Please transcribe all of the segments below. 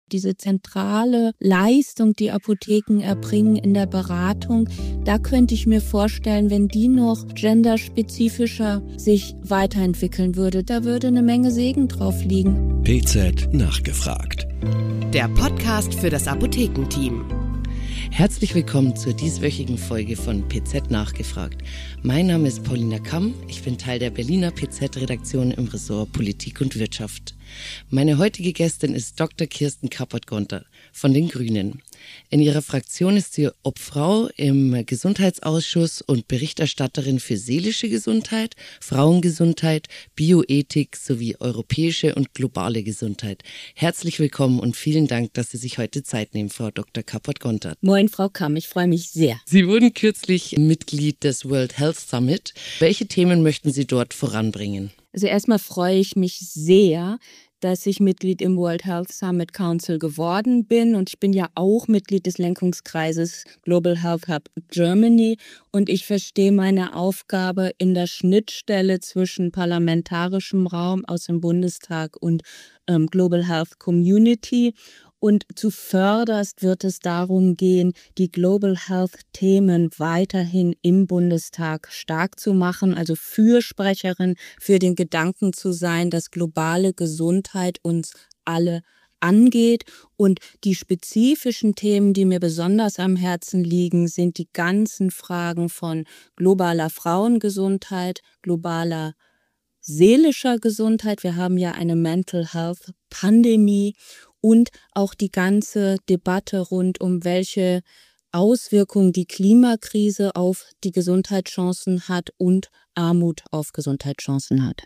Diese zentrale Leistung, die Apotheken erbringen in der Beratung, da könnte ich mir vorstellen, wenn die noch genderspezifischer sich weiterentwickeln würde, da würde eine Menge Segen drauf liegen. PZ nachgefragt. Der Podcast für das Apothekenteam. Herzlich willkommen zur dieswöchigen Folge von PZ nachgefragt. Mein Name ist Paulina Kamm, ich bin Teil der Berliner PZ-Redaktion im Ressort Politik und Wirtschaft. Meine heutige Gästin ist Dr. Kirsten Kappert-Gonter von den Grünen. In ihrer Fraktion ist sie Obfrau im Gesundheitsausschuss und Berichterstatterin für seelische Gesundheit, Frauengesundheit, Bioethik sowie europäische und globale Gesundheit. Herzlich willkommen und vielen Dank, dass Sie sich heute Zeit nehmen, Frau Dr. Kappert-Gonter. Moin, Frau Kamm, ich freue mich sehr. Sie wurden kürzlich Mitglied des World Health Summit. Welche Themen möchten Sie dort voranbringen? Also erstmal freue ich mich sehr, dass ich Mitglied im World Health Summit Council geworden bin. Und ich bin ja auch Mitglied des Lenkungskreises Global Health Hub Germany. Und ich verstehe meine Aufgabe in der Schnittstelle zwischen parlamentarischem Raum aus dem Bundestag und Global Health Community. Und zuvörderst wird es darum gehen, die Global Health-Themen weiterhin im Bundestag stark zu machen, also Fürsprecherin für den Gedanken zu sein, dass globale Gesundheit uns alle angeht. Und die spezifischen Themen, die mir besonders am Herzen liegen, sind die ganzen Fragen von globaler Frauengesundheit, globaler seelischer Gesundheit. Wir haben ja eine Mental Health Pandemie. Und auch die ganze Debatte rund um welche Auswirkungen die Klimakrise auf die Gesundheitschancen hat und Armut auf Gesundheitschancen hat.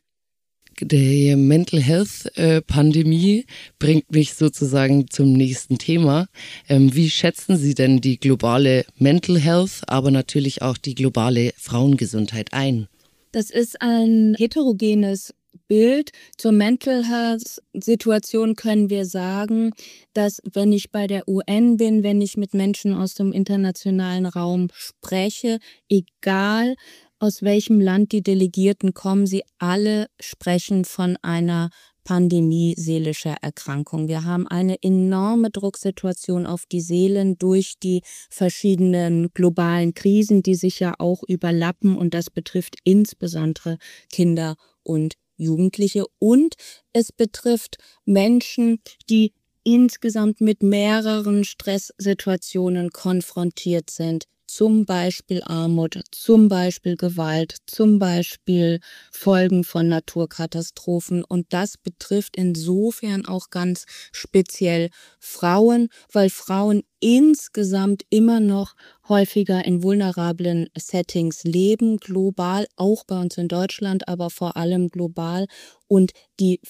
Die Mental Health Pandemie bringt mich sozusagen zum nächsten Thema. Wie schätzen Sie denn die globale Mental Health, aber natürlich auch die globale Frauengesundheit ein? Das ist ein heterogenes Bild. Zur Mental Health Situation können wir sagen, dass wenn ich bei der UN bin, wenn ich mit Menschen aus dem internationalen Raum spreche, egal aus welchem Land die Delegierten kommen, sie alle sprechen von einer Pandemie seelischer Erkrankung. Wir haben eine enorme Drucksituation auf die Seelen durch die verschiedenen globalen Krisen, die sich ja auch überlappen, und das betrifft insbesondere Kinder und Jugendliche, und es betrifft Menschen, die insgesamt mit mehreren Stresssituationen konfrontiert sind. Zum Beispiel Armut, zum Beispiel Gewalt, zum Beispiel Folgen von Naturkatastrophen. Und das betrifft insofern auch ganz speziell Frauen, weil Frauen insgesamt immer noch häufiger in vulnerablen Settings leben, global, auch bei uns in Deutschland, aber vor allem global. Und die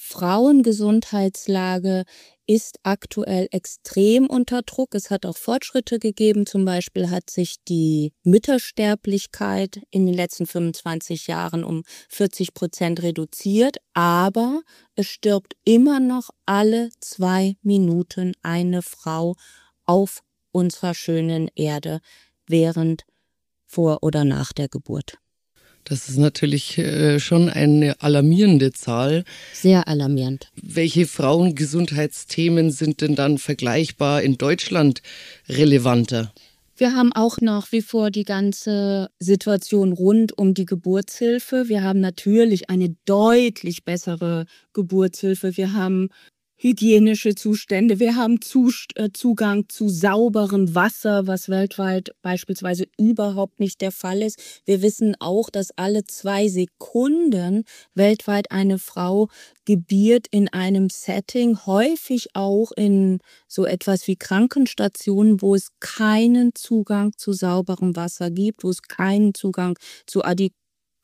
Frauengesundheitslage ist aktuell extrem unter Druck. Es hat auch Fortschritte gegeben. Zum Beispiel hat sich die Müttersterblichkeit in den letzten 25 Jahren um 40% reduziert. Aber es stirbt immer noch alle 2 Minuten eine Frau auf unserer schönen Erde während, vor oder nach der Geburt. Das ist natürlich schon eine alarmierende Zahl. Sehr alarmierend. Welche Frauengesundheitsthemen sind denn dann vergleichbar in Deutschland relevanter? Wir haben auch nach wie vor die ganze Situation rund um die Geburtshilfe. Wir haben natürlich eine deutlich bessere Geburtshilfe. Wir haben hygienische Zustände, wir haben Zugang zu sauberem Wasser, was weltweit beispielsweise überhaupt nicht der Fall ist. Wir wissen auch, dass alle 2 Sekunden weltweit eine Frau gebiert in einem Setting, häufig auch in so etwas wie Krankenstationen, wo es keinen Zugang zu sauberem Wasser gibt, wo es keinen Zugang zu adäquaten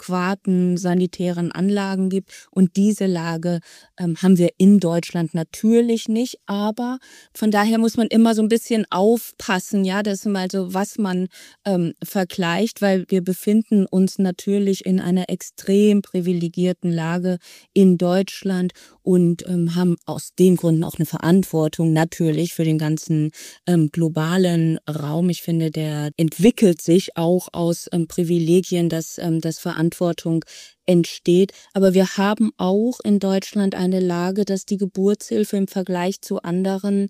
sanitären Anlagen gibt. Und diese Lage haben wir in Deutschland natürlich nicht. Aber von daher muss man immer so ein bisschen aufpassen, ja, das ist mal so, was man vergleicht, weil wir befinden uns natürlich in einer extrem privilegierten Lage in Deutschland und haben aus den Gründen auch eine Verantwortung natürlich für den ganzen globalen Raum. Ich finde, der entwickelt sich auch aus Privilegien, das Verantwortung Verantwortung entsteht. Aber wir haben auch in Deutschland eine Lage, dass die Geburtshilfe im Vergleich zu anderen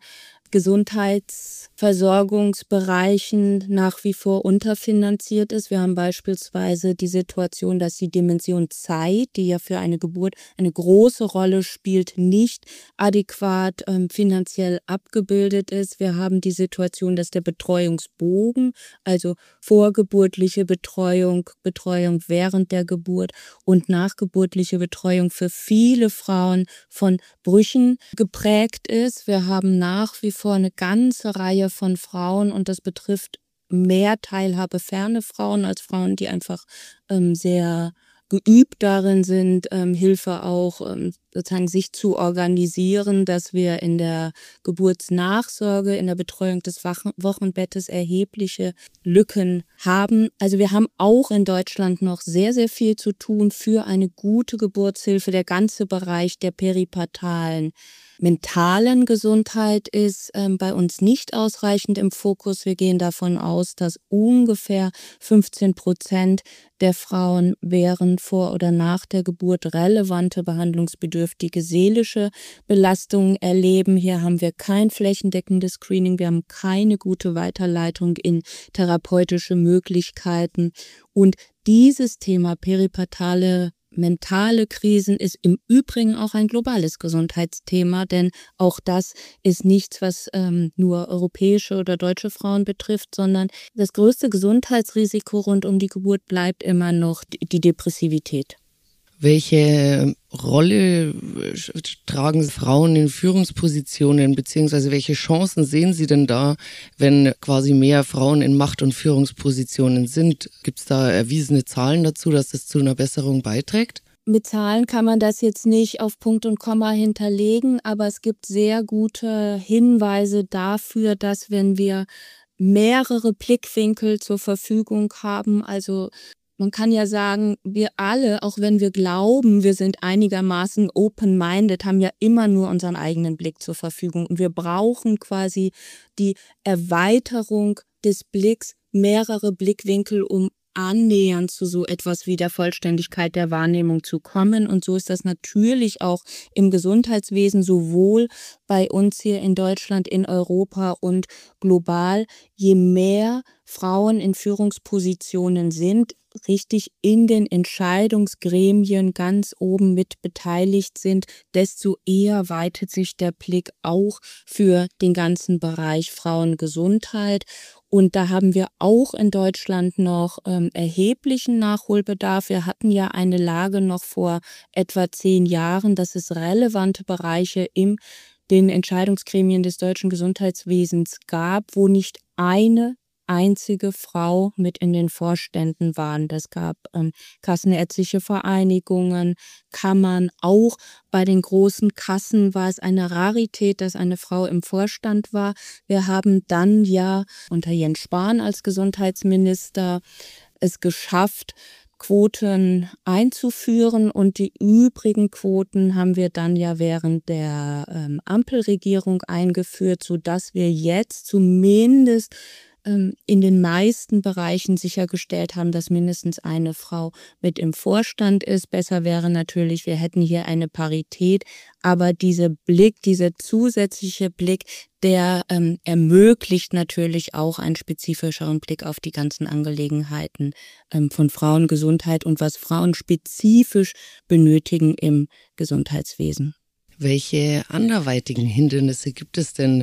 Gesundheitsversorgungsbereichen nach wie vor unterfinanziert ist. Wir haben beispielsweise die Situation, dass die Dimension Zeit, die ja für eine Geburt eine große Rolle spielt, nicht adäquat finanziell abgebildet ist. Wir haben die Situation, dass der Betreuungsbogen, also vorgeburtliche Betreuung, Betreuung während der Geburt und nachgeburtliche Betreuung für viele Frauen von Brüchen geprägt ist. Wir haben nach wie vor eine ganze Reihe von Frauen und das betrifft mehr teilhabeferne Frauen als Frauen, die einfach sehr geübt darin sind, Hilfe auch sozusagen sich zu organisieren, dass wir in der Geburtsnachsorge, in der Betreuung des Wochenbettes erhebliche Lücken haben. Also wir haben auch in Deutschland noch sehr, sehr viel zu tun für eine gute Geburtshilfe. Der ganze Bereich der peripartalen mentalen Gesundheit ist bei uns nicht ausreichend im Fokus. Wir gehen davon aus, dass ungefähr 15% der Frauen während, vor oder nach der Geburt relevante behandlungsbedürftige seelische Belastungen erleben. Hier haben wir kein flächendeckendes Screening, wir haben keine gute Weiterleitung in therapeutische Möglichkeiten. Und dieses Thema peripartale mentale Krisen ist im Übrigen auch ein globales Gesundheitsthema, denn auch das ist nichts, was nur europäische oder deutsche Frauen betrifft, sondern das größte Gesundheitsrisiko rund um die Geburt bleibt immer noch die Depressivität. Welche Rolle tragen Frauen in Führungspositionen, beziehungsweise welche Chancen sehen Sie denn da, wenn quasi mehr Frauen in Macht- und Führungspositionen sind? Gibt es da erwiesene Zahlen dazu, dass das zu einer Besserung beiträgt? Mit Zahlen kann man das jetzt nicht auf Punkt und Komma hinterlegen, aber es gibt sehr gute Hinweise dafür, dass wenn wir mehrere Blickwinkel zur Verfügung haben, also man kann ja sagen, wir alle, auch wenn wir glauben, wir sind einigermaßen open-minded, haben ja immer nur unseren eigenen Blick zur Verfügung. Und wir brauchen quasi die Erweiterung des Blicks, mehrere Blickwinkel, um annähernd zu so etwas wie der Vollständigkeit der Wahrnehmung zu kommen. Und so ist das natürlich auch im Gesundheitswesen, sowohl bei uns hier in Deutschland, in Europa und global. Je mehr Frauen in Führungspositionen sind, richtig in den Entscheidungsgremien ganz oben mit beteiligt sind, desto eher weitet sich der Blick auch für den ganzen Bereich Frauengesundheit. Und da haben wir auch in Deutschland noch erheblichen Nachholbedarf. Wir hatten ja eine Lage noch vor etwa 10 Jahren, dass es relevante Bereiche in den Entscheidungsgremien des deutschen Gesundheitswesens gab, wo nicht eine einzige Frau mit in den Vorständen waren. Das gab kassenärztliche Vereinigungen, Kammern. Auch bei den großen Kassen war es eine Rarität, dass eine Frau im Vorstand war. Wir haben dann ja unter Jens Spahn als Gesundheitsminister es geschafft, Quoten einzuführen, und die übrigen Quoten haben wir dann ja während der Ampelregierung eingeführt, sodass wir jetzt zumindest in den meisten Bereichen sichergestellt haben, dass mindestens eine Frau mit im Vorstand ist. Besser wäre natürlich, wir hätten hier eine Parität, aber dieser Blick, dieser zusätzliche Blick, der ermöglicht natürlich auch einen spezifischeren Blick auf die ganzen Angelegenheiten von Frauengesundheit und was Frauen spezifisch benötigen im Gesundheitswesen. Welche anderweitigen Hindernisse gibt es denn,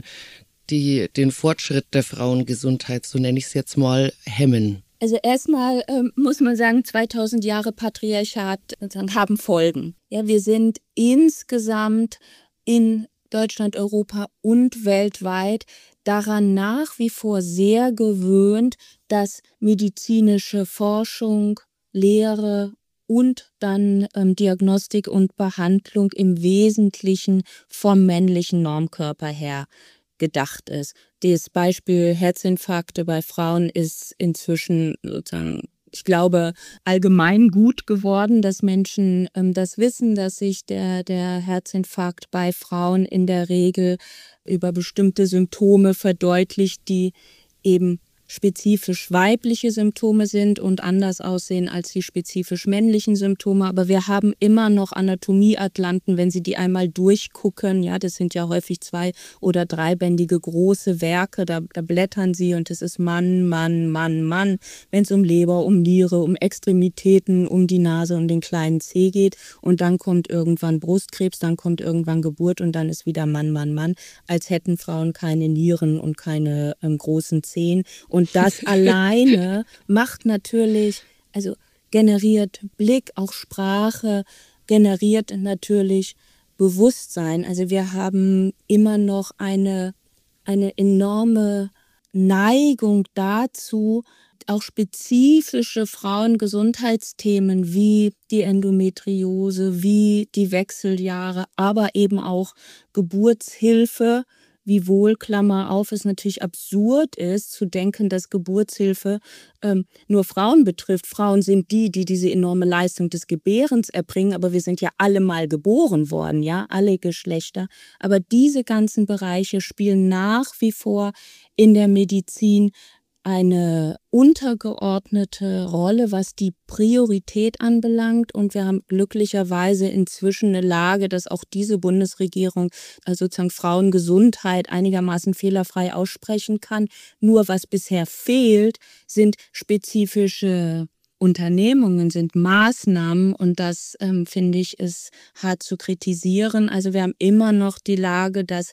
die den Fortschritt der Frauengesundheit, so nenne ich es jetzt mal, hemmen? Also erstmal muss man sagen, 2000 Jahre Patriarchat haben Folgen. Ja, wir sind insgesamt in Deutschland, Europa und weltweit daran nach wie vor sehr gewöhnt, dass medizinische Forschung, Lehre und dann Diagnostik und Behandlung im Wesentlichen vom männlichen Normkörper her gedacht ist. Das Beispiel Herzinfarkte bei Frauen ist inzwischen sozusagen, ich glaube, allgemein gut geworden, dass Menschen das wissen, dass sich der Herzinfarkt bei Frauen in der Regel über bestimmte Symptome verdeutlicht, die eben spezifisch weibliche Symptome sind und anders aussehen als die spezifisch männlichen Symptome. Aber wir haben immer noch Anatomieatlanten, wenn Sie die einmal durchgucken. Ja, das sind ja häufig 2- oder 3-bändige große Werke. Da blättern Sie und es ist Mann, Mann, Mann, Mann. Wenn es um Leber, um Niere, um Extremitäten, um die Nase und den kleinen Zeh geht. Und dann kommt irgendwann Brustkrebs, dann kommt irgendwann Geburt und dann ist wieder Mann, Mann, Mann. Als hätten Frauen keine Nieren und keine großen Zehen. Und das alleine macht natürlich, also generiert Blick, auch Sprache, generiert natürlich Bewusstsein. Also wir haben immer noch eine enorme Neigung dazu, auch spezifische Frauengesundheitsthemen wie die Endometriose, wie die Wechseljahre, aber eben auch Geburtshilfe, wiewohl, Klammer auf, es natürlich absurd ist, zu denken, dass Geburtshilfe nur Frauen betrifft. Frauen sind die diese enorme Leistung des Gebärens erbringen, aber wir sind ja alle mal geboren worden, ja, alle Geschlechter. Aber diese ganzen Bereiche spielen nach wie vor in der Medizin eine untergeordnete Rolle, was die Priorität anbelangt. Und wir haben glücklicherweise inzwischen eine Lage, dass auch diese Bundesregierung sozusagen Frauengesundheit einigermaßen fehlerfrei aussprechen kann. Nur was bisher fehlt, sind spezifische Unternehmungen, sind Maßnahmen. Und das, finde ich, ist hart zu kritisieren. Also wir haben immer noch die Lage, dass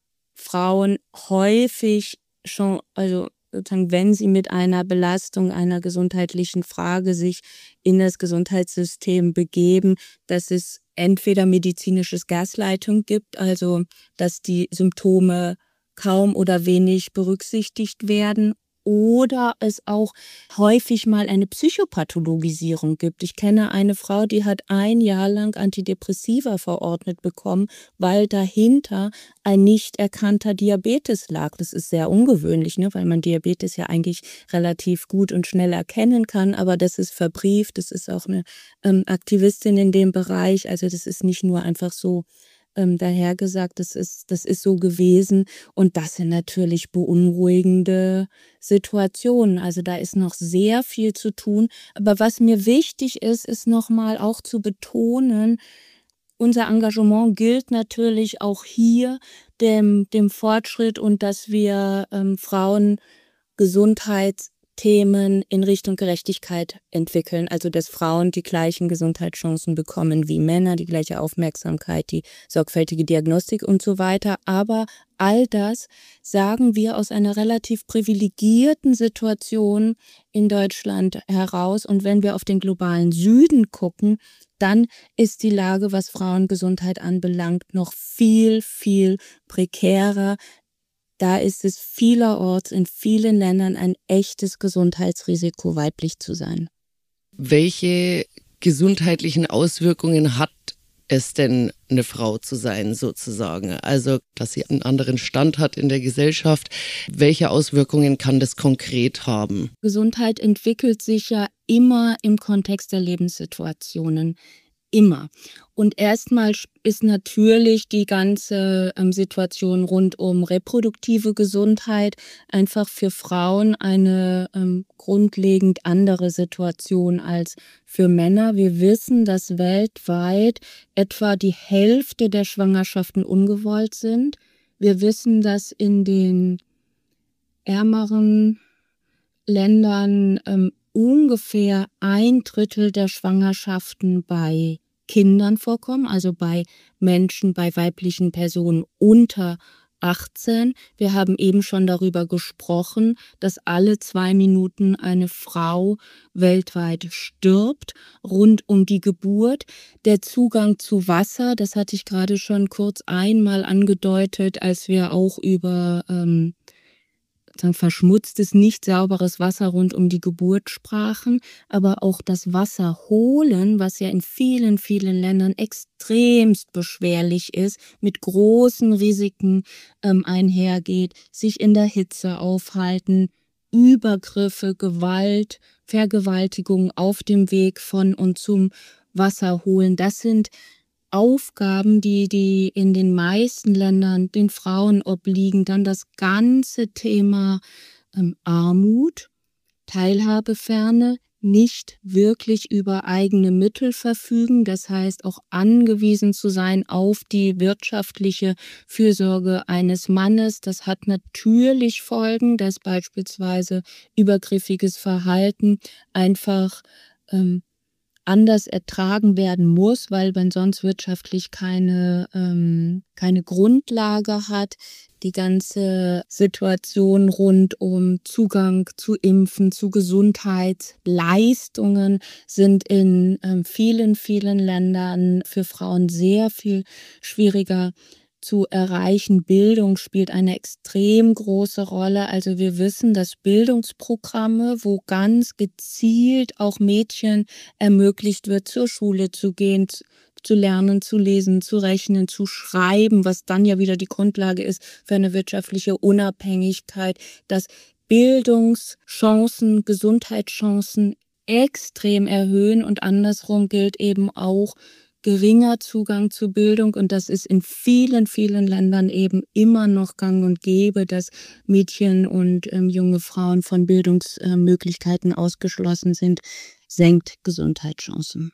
Frauen häufig schon, also sozusagen, wenn sie mit einer Belastung, einer gesundheitlichen Frage sich in das Gesundheitssystem begeben, dass es entweder medizinisches Gaslighting gibt, also dass die Symptome kaum oder wenig berücksichtigt werden, oder es auch häufig mal eine Psychopathologisierung gibt. Ich kenne eine Frau, die hat 1 Jahr lang Antidepressiva verordnet bekommen, weil dahinter ein nicht erkannter Diabetes lag. Das ist sehr ungewöhnlich, ne? Weil man Diabetes ja eigentlich relativ gut und schnell erkennen kann, aber das ist verbrieft. Das ist auch eine Aktivistin in dem Bereich. Also das ist nicht nur einfach so dahergesagt, das ist so gewesen. Und das sind natürlich beunruhigende Situationen. Also da ist noch sehr viel zu tun. Aber was mir wichtig ist nochmal auch zu betonen, unser Engagement gilt natürlich auch hier dem Fortschritt und dass wir Frauengesundheitsthemen in Richtung Gerechtigkeit entwickeln. Also dass Frauen die gleichen Gesundheitschancen bekommen wie Männer, die gleiche Aufmerksamkeit, die sorgfältige Diagnostik und so weiter. Aber all das sagen wir aus einer relativ privilegierten Situation in Deutschland heraus. Und wenn wir auf den globalen Süden gucken, dann ist die Lage, was Frauengesundheit anbelangt, noch viel, viel prekärer. Da ist es vielerorts in vielen Ländern ein echtes Gesundheitsrisiko, weiblich zu sein. Welche gesundheitlichen Auswirkungen hat es denn, eine Frau zu sein, sozusagen? Also, dass sie einen anderen Stand hat in der Gesellschaft. Welche Auswirkungen kann das konkret haben? Gesundheit entwickelt sich ja immer im Kontext der Lebenssituationen. Immer. Und erstmal ist natürlich die ganze Situation rund um reproduktive Gesundheit einfach für Frauen eine grundlegend andere Situation als für Männer. Wir wissen, dass weltweit etwa die Hälfte der Schwangerschaften ungewollt sind. Wir wissen, dass in den ärmeren Ländern ungefähr 1/3 der Schwangerschaften bei Kindern vorkommen, also bei Menschen, bei weiblichen Personen unter 18. Wir haben eben schon darüber gesprochen, dass alle 2 Minuten eine Frau weltweit stirbt, rund um die Geburt. Der Zugang zu Wasser, das hatte ich gerade schon kurz einmal angedeutet, als wir auch über verschmutztes, nicht sauberes Wasser rund um die Geburt sprachen, aber auch das Wasser holen, was ja in vielen, vielen Ländern extremst beschwerlich ist, mit großen Risiken einhergeht, sich in der Hitze aufhalten, Übergriffe, Gewalt, Vergewaltigung auf dem Weg von und zum Wasser holen. Das sind Aufgaben, die in den meisten Ländern den Frauen obliegen. Dann das ganze Thema Armut, Teilhabeferne, nicht wirklich über eigene Mittel verfügen, das heißt auch angewiesen zu sein auf die wirtschaftliche Fürsorge eines Mannes. Das hat natürlich Folgen, dass beispielsweise übergriffiges Verhalten einfach anders ertragen werden muss, weil man sonst wirtschaftlich keine Grundlage hat. Die ganze Situation rund um Zugang zu Impfen, zu Gesundheitsleistungen sind in vielen, vielen Ländern für Frauen sehr viel schwieriger zu erreichen. Bildung spielt eine extrem große Rolle. Also wir wissen, dass Bildungsprogramme, wo ganz gezielt auch Mädchen ermöglicht wird, zur Schule zu gehen, zu lernen, zu lesen, zu rechnen, zu schreiben, was dann ja wieder die Grundlage ist für eine wirtschaftliche Unabhängigkeit, dass Bildungschancen, Gesundheitschancen extrem erhöhen und andersrum gilt eben auch geringer Zugang zu Bildung und das ist in vielen, vielen Ländern eben immer noch gang und gäbe, dass Mädchen und junge Frauen von Bildungsmöglichkeiten ausgeschlossen sind, senkt Gesundheitschancen.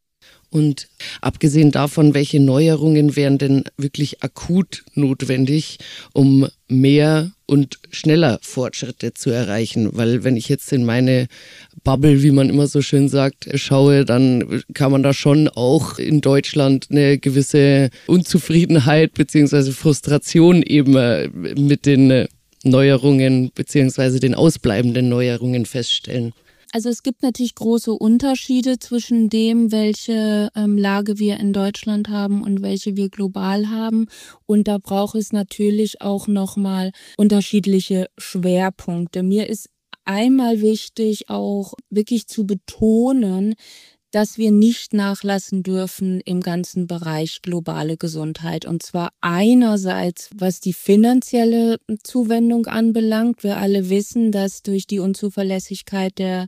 Und abgesehen davon, welche Neuerungen wären denn wirklich akut notwendig, um mehr und schneller Fortschritte zu erreichen? Weil wenn ich jetzt in meine Bubble, wie man immer so schön sagt, schaue, dann kann man da schon auch in Deutschland eine gewisse Unzufriedenheit bzw. Frustration eben mit den Neuerungen bzw. den ausbleibenden Neuerungen feststellen. Also es gibt natürlich große Unterschiede zwischen dem, welche Lage wir in Deutschland haben und welche wir global haben. Und da braucht es natürlich auch nochmal unterschiedliche Schwerpunkte. Mir ist einmal wichtig, auch wirklich zu betonen, dass wir nicht nachlassen dürfen im ganzen Bereich globale Gesundheit. Und zwar einerseits, was die finanzielle Zuwendung anbelangt. Wir alle wissen, dass durch die Unzuverlässigkeit der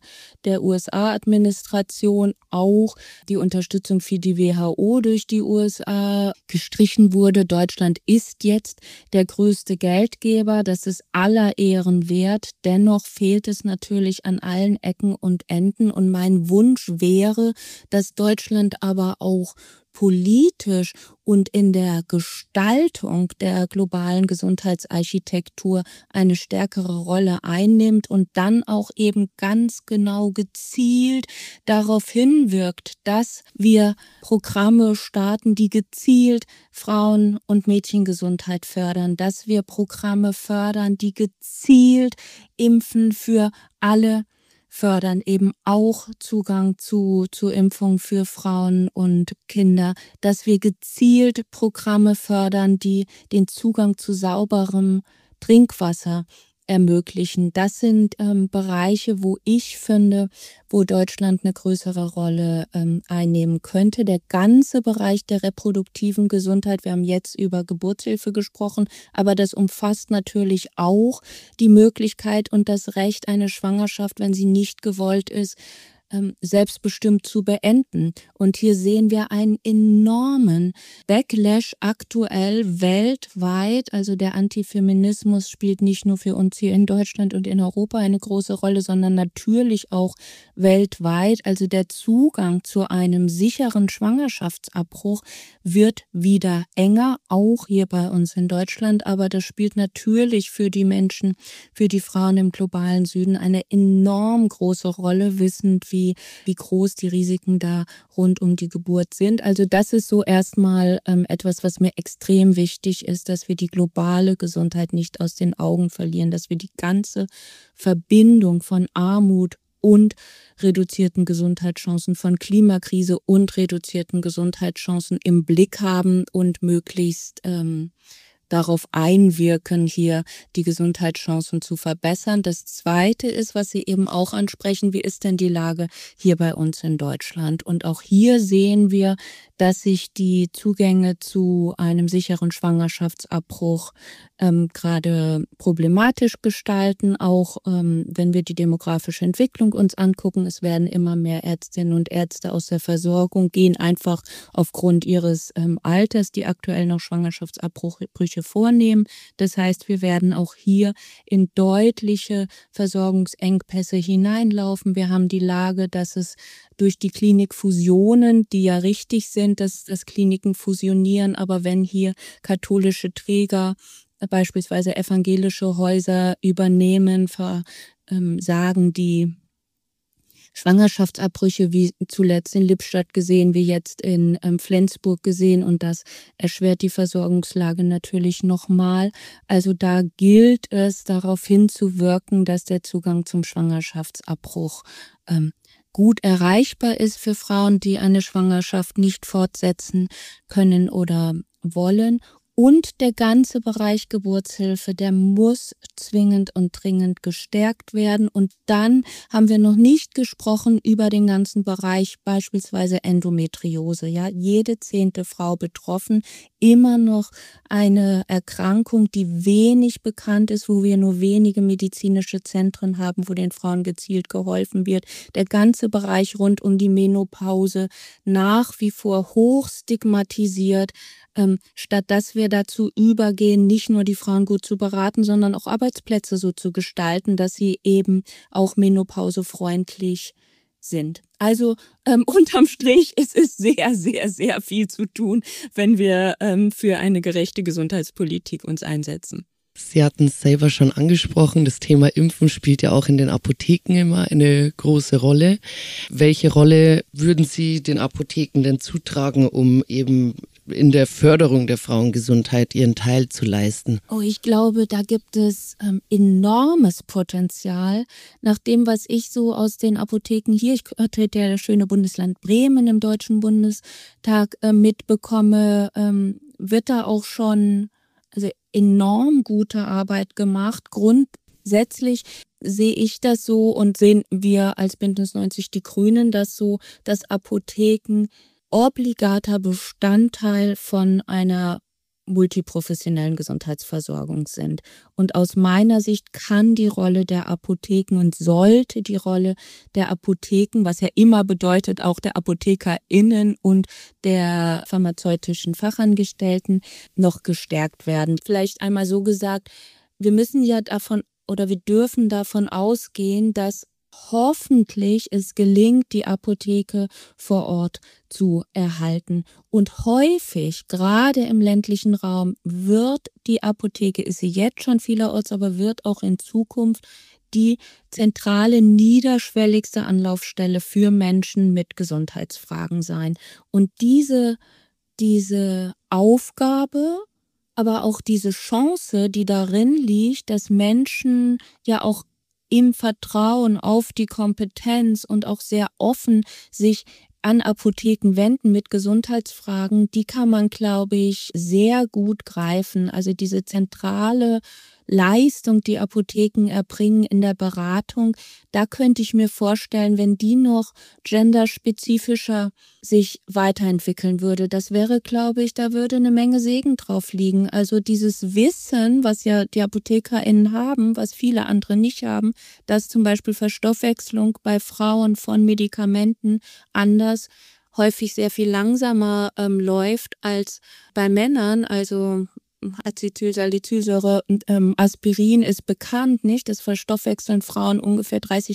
USA-Administration auch die Unterstützung für die WHO durch die USA gestrichen wurde. Deutschland ist jetzt der größte Geldgeber. Das ist aller Ehren wert. Dennoch fehlt es natürlich an allen Ecken und Enden. Und mein Wunsch wäre, dass Deutschland aber auch politisch und in der Gestaltung der globalen Gesundheitsarchitektur eine stärkere Rolle einnimmt und dann auch eben ganz genau gezielt darauf hinwirkt, dass wir Programme starten, die gezielt Frauen- und Mädchengesundheit fördern, dass wir Programme fördern, die gezielt Impfen für alle fördern, eben auch Zugang zu Impfung für Frauen und Kinder, dass wir gezielt Programme fördern, die den Zugang zu sauberem Trinkwasser ermöglichen. Das sind Bereiche, wo ich finde, wo Deutschland eine größere Rolle einnehmen könnte. Der ganze Bereich der reproduktiven Gesundheit, wir haben jetzt über Geburtshilfe gesprochen, aber das umfasst natürlich auch die Möglichkeit und das Recht, eine Schwangerschaft, wenn sie nicht gewollt ist, selbstbestimmt zu beenden. Und hier sehen wir einen enormen Backlash aktuell weltweit. Also der Antifeminismus spielt nicht nur für uns hier in Deutschland und in Europa eine große Rolle, sondern natürlich auch weltweit. Also der Zugang zu einem sicheren Schwangerschaftsabbruch wird wieder enger, auch hier bei uns in Deutschland. Aber das spielt natürlich für die Menschen, für die Frauen im globalen Süden eine enorm große Rolle, wissend wie groß die Risiken da rund um die Geburt sind. Also das ist so erstmal etwas, was mir extrem wichtig ist, dass wir die globale Gesundheit nicht aus den Augen verlieren, dass wir die ganze Verbindung von Armut und reduzierten Gesundheitschancen, von Klimakrise und reduzierten Gesundheitschancen im Blick haben und möglichst darauf einwirken, hier die Gesundheitschancen zu verbessern. Das Zweite ist, was Sie eben auch ansprechen, wie ist denn die Lage hier bei uns in Deutschland? Und auch hier sehen wir, dass sich die Zugänge zu einem sicheren Schwangerschaftsabbruch gerade problematisch gestalten, auch wenn wir die demografische Entwicklung uns angucken. Es werden immer mehr Ärztinnen und Ärzte aus der Versorgung, gehen einfach aufgrund ihres Alters, die aktuell noch Schwangerschaftsabbrüche Schritte vornehmen. Das heißt, wir werden auch hier in deutliche Versorgungsengpässe hineinlaufen. Wir haben die Lage, dass es durch die Klinikfusionen, die ja richtig sind, dass Kliniken fusionieren, aber wenn hier katholische Träger, beispielsweise evangelische Häuser übernehmen, sagen die Schwangerschaftsabbrüche, wie zuletzt in Lippstadt gesehen, wie jetzt in Flensburg gesehen, und das erschwert die Versorgungslage natürlich nochmal. Also da gilt es, darauf hinzuwirken, dass der Zugang zum Schwangerschaftsabbruch gut erreichbar ist für Frauen, die eine Schwangerschaft nicht fortsetzen können oder wollen. Und der ganze Bereich Geburtshilfe, der muss zwingend und dringend gestärkt werden. Und dann haben wir noch nicht gesprochen über den ganzen Bereich, beispielsweise Endometriose. Ja, jede 10. Frau betroffen, immer noch eine Erkrankung, die wenig bekannt ist, wo wir nur wenige medizinische Zentren haben, wo den Frauen gezielt geholfen wird. Der ganze Bereich rund um die Menopause nach wie vor hoch stigmatisiert. Statt dass wir dazu übergehen, nicht nur die Frauen gut zu beraten, sondern auch Arbeitsplätze so zu gestalten, dass sie eben auch menopausefreundlich sind. Also unterm Strich ist es sehr, sehr, sehr viel zu tun, wenn wir für eine gerechte Gesundheitspolitik uns einsetzen. Sie hatten es selber schon angesprochen, das Thema Impfen spielt ja auch in den Apotheken immer eine große Rolle. Welche Rolle würden Sie den Apotheken denn zutragen, um eben in der Förderung der Frauengesundheit ihren Teil zu leisten? Oh, ich glaube, da gibt es enormes Potenzial. Nach dem, was ich so aus den Apotheken hier, ich vertrete ja das schöne Bundesland Bremen im Deutschen Bundestag, mitbekomme, wird da auch schon enorm gute Arbeit gemacht. Grundsätzlich sehe ich das so und sehen wir als Bündnis 90 Die Grünen das so, dass Apotheken obligater Bestandteil von einer multiprofessionellen Gesundheitsversorgung sind. Und aus meiner Sicht kann die Rolle der Apotheken und sollte die Rolle der Apotheken, was ja immer bedeutet, auch der ApothekerInnen und der pharmazeutischen Fachangestellten, noch gestärkt werden. Vielleicht einmal so gesagt, wir müssen ja wir dürfen davon ausgehen, dass hoffentlich es gelingt, die Apotheke vor Ort zu erhalten. Und häufig, gerade im ländlichen Raum, wird die Apotheke, ist sie jetzt schon vielerorts, aber wird auch in Zukunft die zentrale, niederschwelligste Anlaufstelle für Menschen mit Gesundheitsfragen sein. Und diese Aufgabe, aber auch diese Chance, die darin liegt, dass Menschen ja auch im Vertrauen auf die Kompetenz und auch sehr offen sich an Apotheken wenden mit Gesundheitsfragen, die kann man, glaube ich, sehr gut greifen. Also diese zentrale Leistung, die Apotheken erbringen in der Beratung, da könnte ich mir vorstellen, wenn die noch genderspezifischer sich weiterentwickeln würde. Das wäre, glaube ich, da würde eine Menge Segen drauf liegen. Also dieses Wissen, was ja die ApothekerInnen haben, was viele andere nicht haben, dass zum Beispiel Verstoffwechslung bei Frauen von Medikamenten anders häufig sehr viel langsamer läuft als bei Männern. Also Acetylsalicylsäure und Aspirin ist bekannt, nicht? Das verstoffwechseln Frauen ungefähr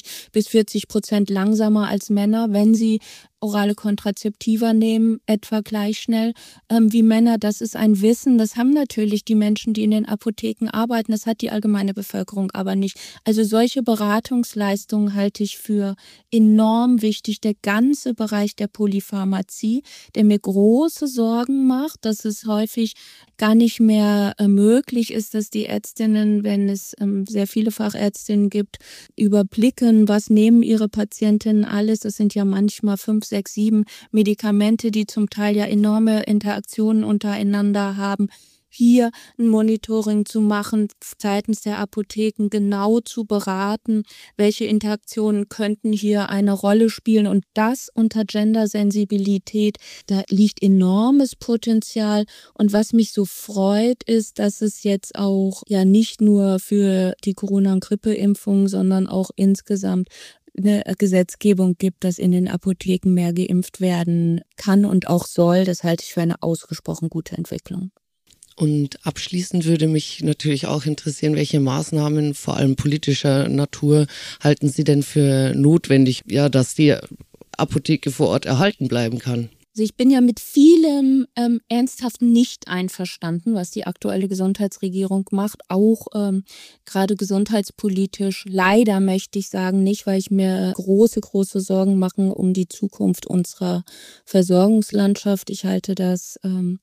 30-40% langsamer als Männer, wenn sie orale Kontrazeptiva nehmen, etwa gleich schnell wie Männer. Das ist ein Wissen, das haben natürlich die Menschen, die in den Apotheken arbeiten, das hat die allgemeine Bevölkerung aber nicht. Also solche Beratungsleistungen halte ich für enorm wichtig. Der ganze Bereich der Polypharmazie, der mir große Sorgen macht, dass es häufig gar nicht mehr möglich ist, dass die Ärztinnen, wenn es sehr viele Fachärztinnen gibt, überblicken, was nehmen ihre Patientinnen alles. Das sind ja manchmal 5, 6, 7 Medikamente, die zum Teil ja enorme Interaktionen untereinander haben. Hier ein Monitoring zu machen, seitens der Apotheken genau zu beraten, welche Interaktionen könnten hier eine Rolle spielen, und das unter Gendersensibilität, da liegt enormes Potenzial. Und was mich so freut, ist, dass es jetzt auch ja nicht nur für die Corona- und Grippeimpfung, sondern auch insgesamt eine Gesetzgebung gibt, dass in den Apotheken mehr geimpft werden kann und auch soll. Das halte ich für eine ausgesprochen gute Entwicklung. Und abschließend würde mich natürlich auch interessieren, welche Maßnahmen, vor allem politischer Natur, halten Sie denn für notwendig, ja, dass die Apotheke vor Ort erhalten bleiben kann? Also ich bin ja mit vielem ernsthaft nicht einverstanden, was die aktuelle Gesundheitsregierung macht, auch gerade gesundheitspolitisch. Leider möchte ich sagen, nicht, weil ich mir große Sorgen mache um die Zukunft unserer Versorgungslandschaft. Ich halte das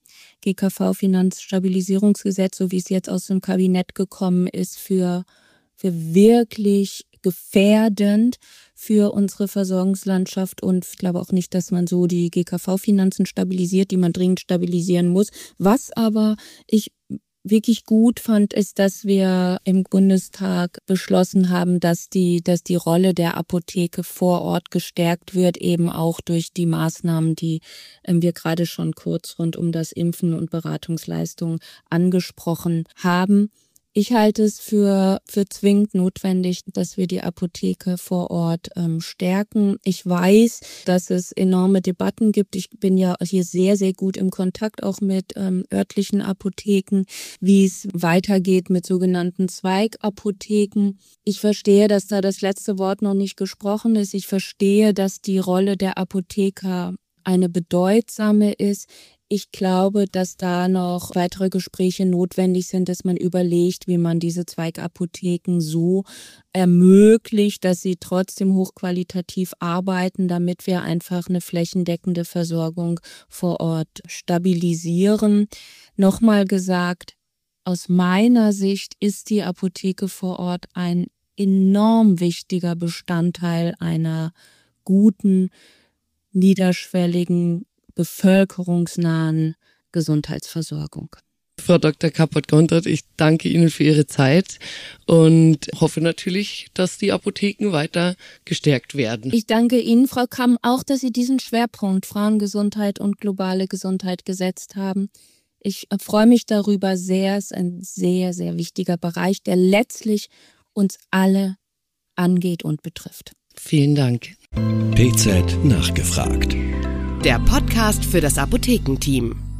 GKV-Finanzstabilisierungsgesetz, so wie es jetzt aus dem Kabinett gekommen ist, für wirklich gefährdend für unsere Versorgungslandschaft, und ich glaube auch nicht, dass man so die GKV-Finanzen stabilisiert, die man dringend stabilisieren muss. Was aber ich wirklich gut fand, ist, dass wir im Bundestag beschlossen haben, dass die Rolle der Apotheke vor Ort gestärkt wird, eben auch durch die Maßnahmen, die wir gerade schon kurz rund um das Impfen und Beratungsleistungen angesprochen haben. Ich halte es für zwingend notwendig, dass wir die Apotheke vor Ort stärken. Ich weiß, dass es enorme Debatten gibt. Ich bin ja hier sehr, sehr gut im Kontakt auch mit örtlichen Apotheken, wie es weitergeht mit sogenannten Zweigapotheken. Ich verstehe, dass da das letzte Wort noch nicht gesprochen ist. Ich verstehe, dass die Rolle der Apotheker eine bedeutsame ist. Ich glaube, dass da noch weitere Gespräche notwendig sind, dass man überlegt, wie man diese Zweigapotheken so ermöglicht, dass sie trotzdem hochqualitativ arbeiten, damit wir einfach eine flächendeckende Versorgung vor Ort stabilisieren. Nochmal gesagt, aus meiner Sicht ist die Apotheke vor Ort ein enorm wichtiger Bestandteil einer guten, niederschwelligen, bevölkerungsnahen Gesundheitsversorgung. Frau Dr. Kappert-Gontrad, ich danke Ihnen für Ihre Zeit und hoffe natürlich, dass die Apotheken weiter gestärkt werden. Ich danke Ihnen, Frau Kamm, auch, dass Sie diesen Schwerpunkt Frauengesundheit und globale Gesundheit gesetzt haben. Ich freue mich darüber sehr. Es ist ein sehr, sehr wichtiger Bereich, der letztlich uns alle angeht und betrifft. Vielen Dank. PZ nachgefragt. Der Podcast für das Apothekenteam.